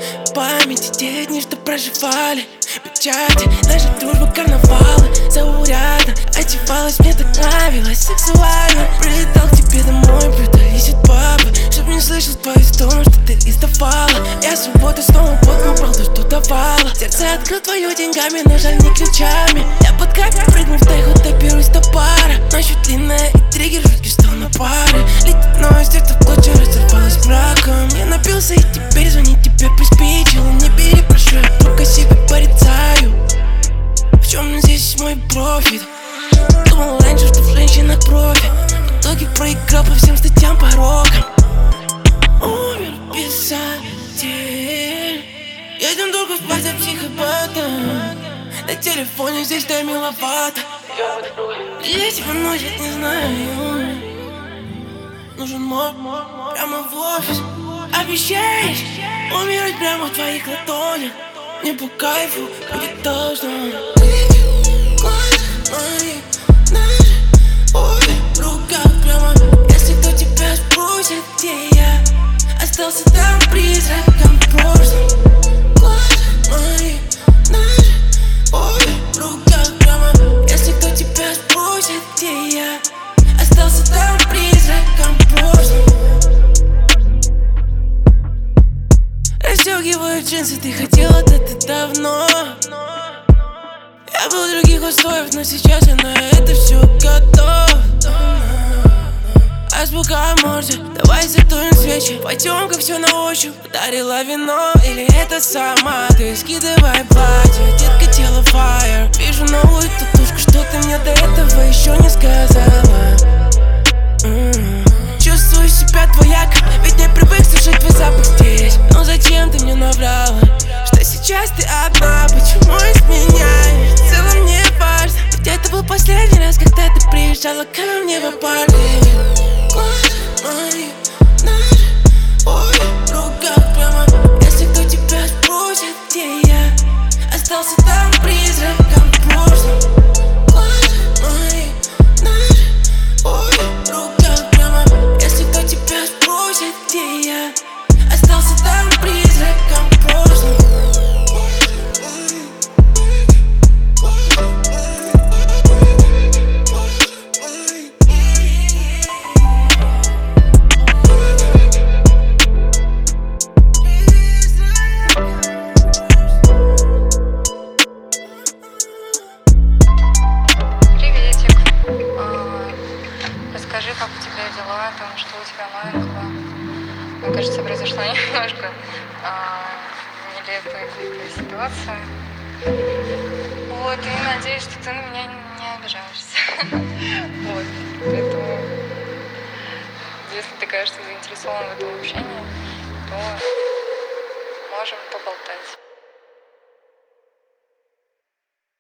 В памяти те дни, что проживали. Печати, наша дружба, карнавалы. Заурядно одевалась, мне так нравилось. Сексуально прилетал к тебе домой, прятались от папы, чтоб не слышал твою сторону, что ты издавала. Я свободу снова потом брал то, что давала. Сердце открыл твою деньгами, но жаль не ключами. Я под кайф прыгну в тайгу, доберусь до пара. Ночью длинная и триггер, жуткий, что на паре. Летит новость, сердце в клочья разорвалось браком. Я напился и теперь звонить тебе приспичило. Не бери, прошу, я только себе порицаю. В чем здесь мой профит? Думал раньше, что в женщинах профи. В итоге проиграл по всем статьям порокам. Умер писатель. Едем долго спать за психопатом. На телефоне здесь дай миловато. Я тебя носит не знаю. Нужен моб прямо в офис. Обещаешь умирать прямо в твоих ладонях. Мне по кайфу будет должно. Глаза мои, наши обе в руках прямо. Если кто тебя спросит, где я, остался там призраком в прошлом. Глаза мои, наши обе в руках прямо. Если кто тебя спросит, где я, остался там призраком в прошлом. Расстегиваю джинсы, ты хотела это давно. Я был в других условиях, но сейчас я на это все готов. Азбука Морзе, давай задуем свечи. Пойдем, как все на ощупь. Подарила вино, или это сама ты? Скидывай платье, детка, тело fire. Вижу новую татушку, что ты мне до этого еще не сказала. Чувствую себя двояко, ведь не привык слышать твой запах здесь. Но зачем ты мне наврала, что сейчас ты одна? Почему изменяешь? В целом не важно, ведь это был последний раз, когда ты приезжала ко мне в апартамент. Глаза мои, наши обе в руках прямо. Если кто тебя спросит, где я, остался там призраком в прошлом. Глаза мои, наши обе в руках прямо. Если кто тебя спросит, где я, остался там призраком в прошлом. Расскажи, как у тебя дела, там, что у тебя новенького. Мне кажется, произошла немножко нелепая какая-то ситуация. Вот, и надеюсь, что ты на меня не обижаешься. Вот, поэтому, если ты, конечно, заинтересован в этом общении, то можем поболтать.